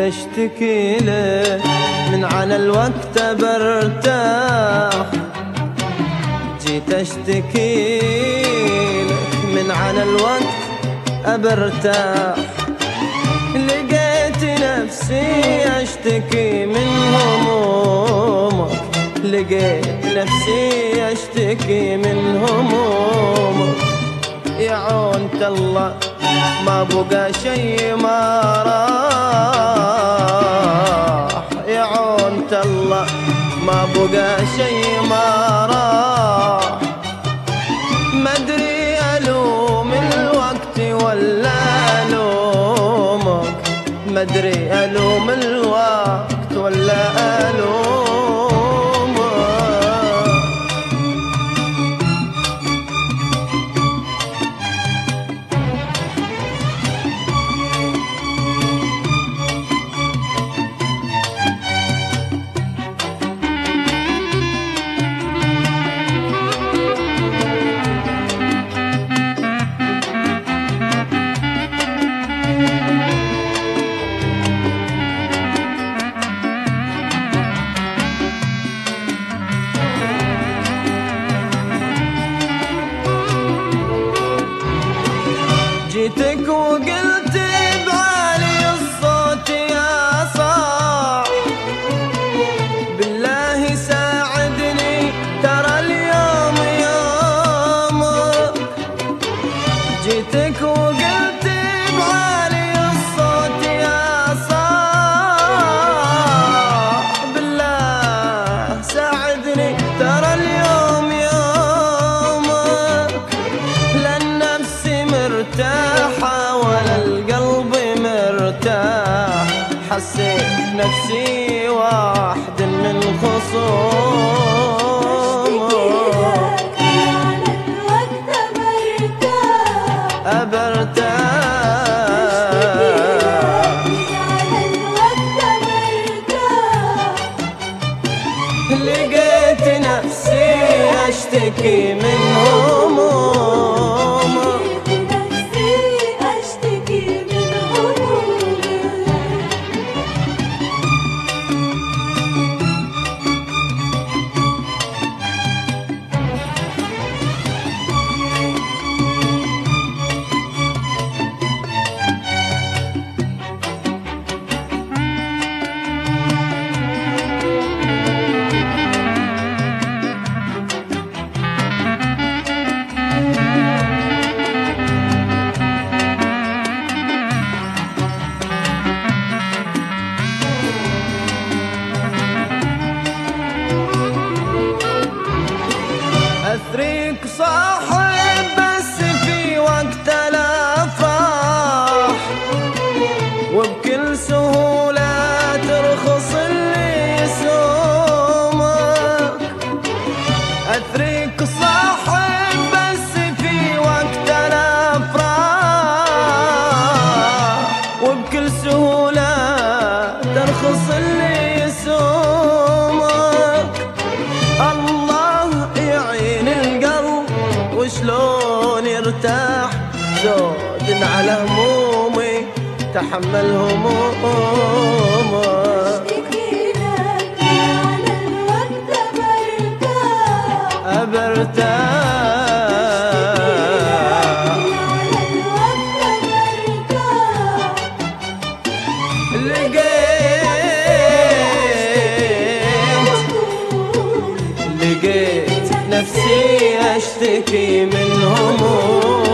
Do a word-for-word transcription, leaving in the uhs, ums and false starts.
اشتكي لك من على الوقت برتاح، جيت اشتكي لك من على الوقت برتاح، لقيت نفسي اشتكي من همومك، لقيت نفسي اشتكي من همومك. يا عونت الله ما بقى شي ما راح، يا عونت الله ما بقى شي ما راح. ما ادري الوم الوقت ولا الومك، ما ادري الوم الوقت ولا الومك. جيتك وقلت بعالي الصوت يا صاح، بالله ساعدني ترى اليوم يومك. جيتك وقلت بعالي الصوت يا صاح، بالله ساعدني ترى اليوم يومك. لأن نفسي مرتاحة ولا القلب مرتاح، حسيت نفسي واحد من خصومك. على الوقت برتاح برتاح، على الوقت برتاح، لقيت نفسي اشتكي من همومك، نفسي اشتكي من همومك. أثريك صاحب بس في وقت الأفراح، وبكل سهولة ترخص اللي يسومك. أثريك صاحب بس في وقت الأفراح، وبكل سهولة ترخص اللي يسومك. الله يعين القلب وشلون يرتاح، زود على همومي تحمل همومك. اشتكي لك على الوقت برتاح، برتاح، على الوقت برتاح، لقيت لقيت نفسي اشتكي من همومك.